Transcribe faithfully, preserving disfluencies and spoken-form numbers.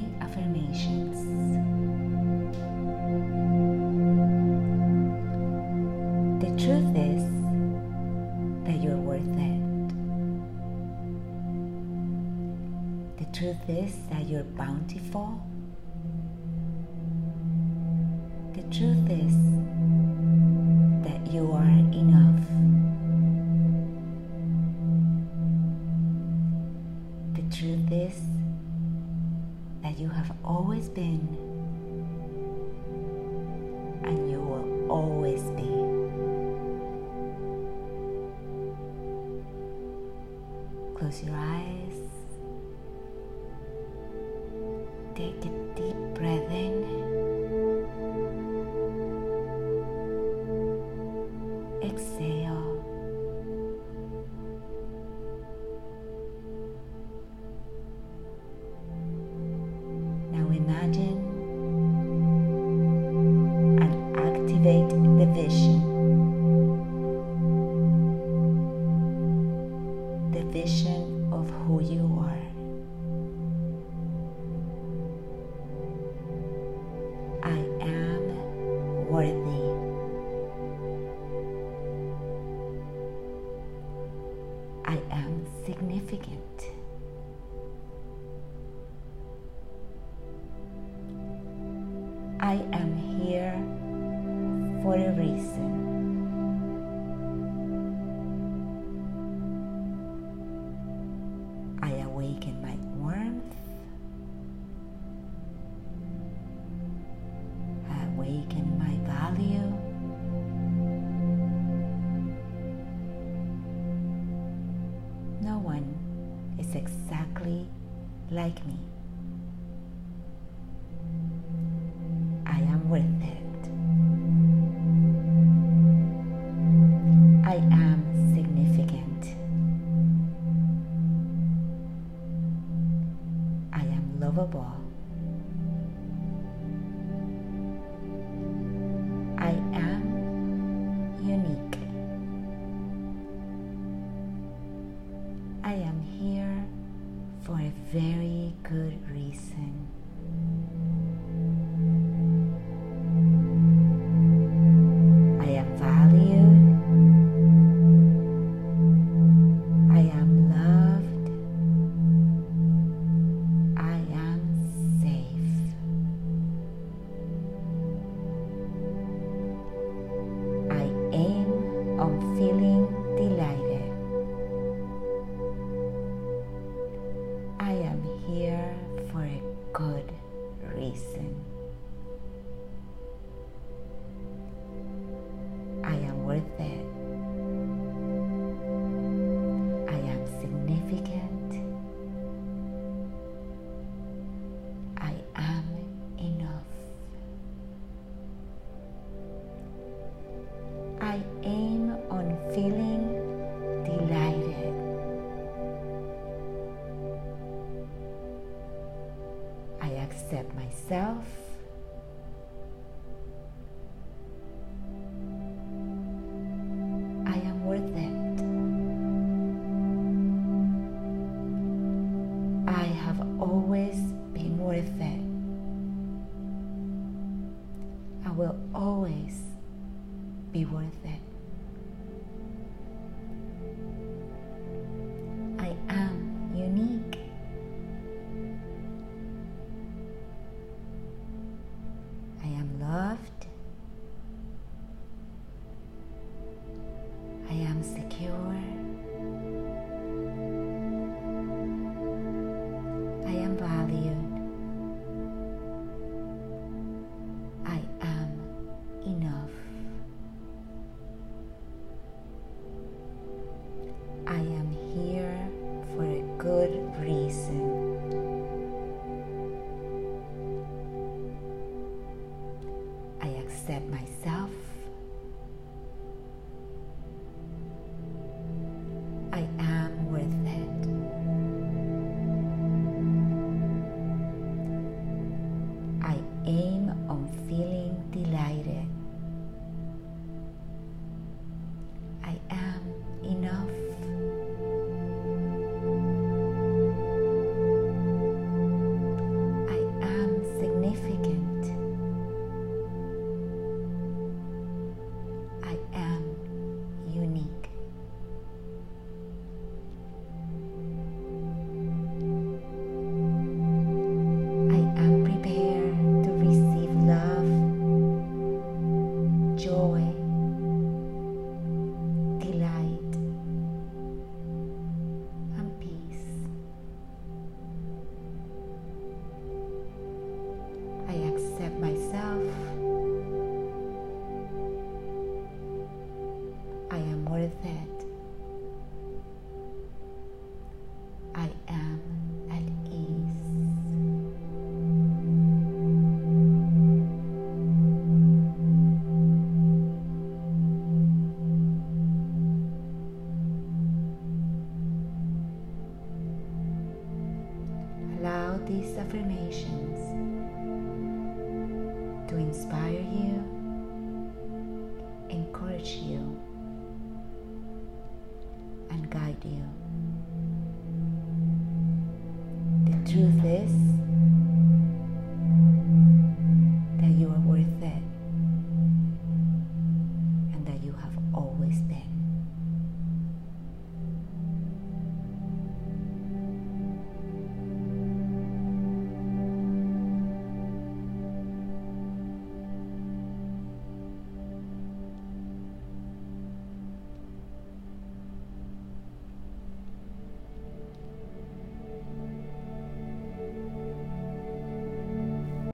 three affirmations. The truth is that you're worth it. The truth is that you're bountiful. The truth is that you are enough. The truth is that you have always been and you will always be. Close your eyes. Take a deep breath in. Exhale. Now imagine and activate the vision. The vision of who you are. I am worthy. I am significant. I am here for a reason. I awaken my warmth. I awaken my value. No one is exactly like me. I am worth it. I am significant. I am lovable. I am unique. I am here for a very good reason. I am valued. I am loved. I am safe. I aim on feeling delighted. I am here for a good reason. I am worth it. I am significant. I am enough. I aim on feeling delighted. I accept myself. I am worth it. I have always been worth it. I will always be worth it. I am unique. I am loved. I am secure. I am valued. I am enough. I am here for a good reason. I accept myself. I am worth it. I aim on feeling delighted. I am enough. I accept myself. I am worth it. I am at ease. Allow these affirmations to inspire you, encourage you, and guide you.